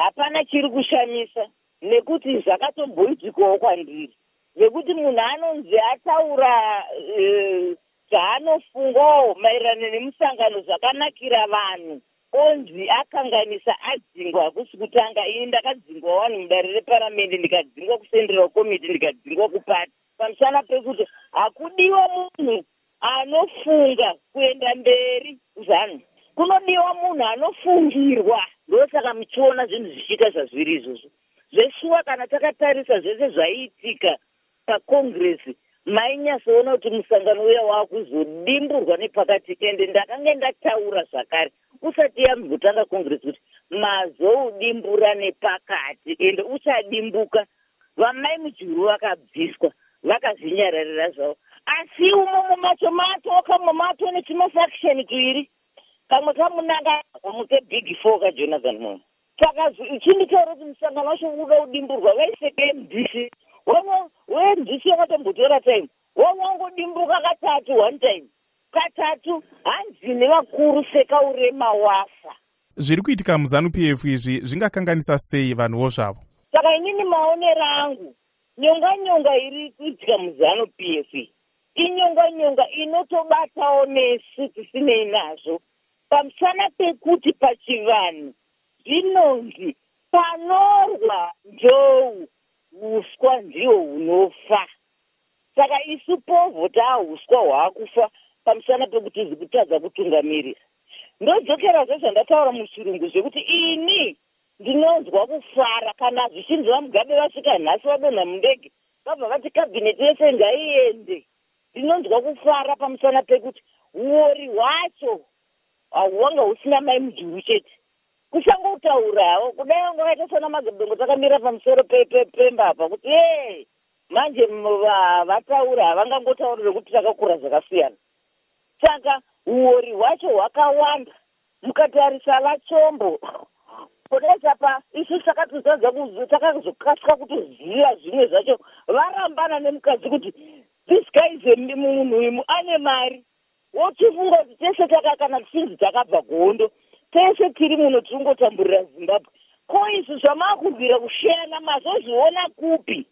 hapana chiri kushamisa, nekuti zvakatomboitikawo kwandiri, nekuti munhu anonzi ataura zvaanofungawo maererano nemusangano zvakanakira vanhu, onzi akanganisa adzingwa. Hakusi kutanga, ini ndakadzingwa vanhu mudare reparamende, ndikadzingwa kusendera komiti, ndikadzingwa kupati, pamusana pekuti hakudiwa munhu anofunga kuenda mberi zvanhu, kunodiwa munhu anofungirwa. Ndosaka muchiona zvinhu zvichiita zvazviri izvozvo zveshuwa. Kana takatarisa zvese zvaiitika pakongresi, mainyasoona kuti musangano uya waakuzodimburwa nepakati. Ende ndakange ndataura zvakare usati yambotanga kongresi kuti mazoudimbura nepakati, ende uchadimbuka. Vamai mujuru vakabviswa, vakazvinyararira zvavo. Asi umomo macho mato kamwe mato nechimafakisheni tuiri, kamwe kamunanga muke big four kaJonathan Moyo. Saka chinditaura kuti musangano wacho uda kudimburwa, vaiseke MDC. MDC wakatombotora time, wangodimbuka katatu one time. Katatu hanzi nevakuru sekaurema wafa. Zviri kuitika muZANU-PF izvi zvingakanganisa sei vanhuwo zvavo? Saka inini maonero angu, nyonga iri kuitika muZANU-PF inyonga inotobatawo nesu tisinei nazvo, pamusana pekuti pachivanhu zvinonzi panorwa njou uswa ndiwo hunofa. Saka isu povhota uswa hwakufa pamusana pekuti zikutadza kutungamirira. Ndodzokerazve zvandataura muchirungu zvekuti ini ndinonzwa kufara kana zvichinzwa Mugabe vasvika nhasi vadonha mundege vabva vati kabhineti yese ngaiende. Ndinonzwa kufara pamusana pekuti uori hwacho hwanga husina mai mujuru chete. Kusangotaurawo kudai vanga vakaita sana Magabhengo takamira pamusoro pemba apa kuti manje vataura havangangotaurire kuti takakura zvakasiyana. Saka uori hwacho hwakawanda. Mukatarisa vachombo kodesapa isu takazokasika kutoziva zvimwe zvacho, varambana nemukadzi kuti this guy is munhu uyu ane mari, wochifunga kuti tese takakana tichinzi takabva kuhondo, tese tiri muno tiringotamburira Zimbabwe. Ko izvi zvamaakubvira kushena mazozviona kupi?